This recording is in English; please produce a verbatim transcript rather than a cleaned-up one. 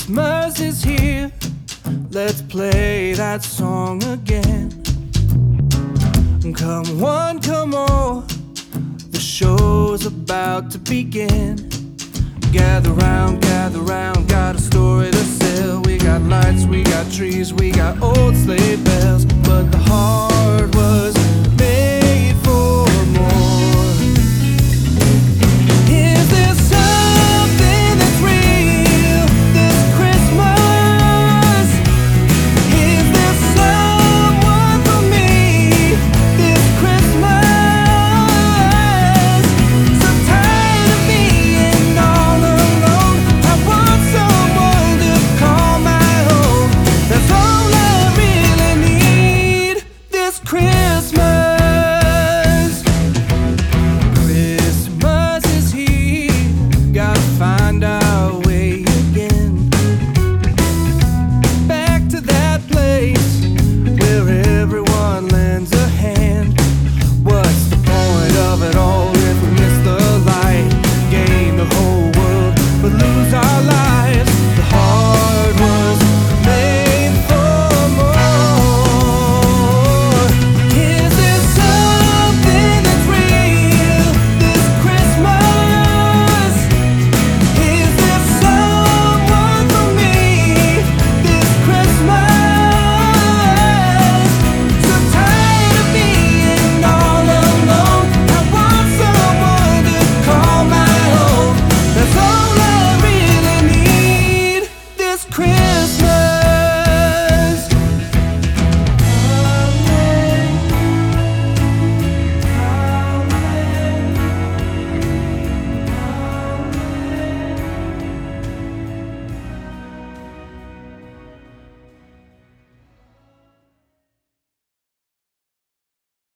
Christmas is here, let's play that song again. Come one, come all, the show's about to begin. Gather round, gather round, got a story to sell. We got lights, we got trees, we got old sleigh bells, but the heart was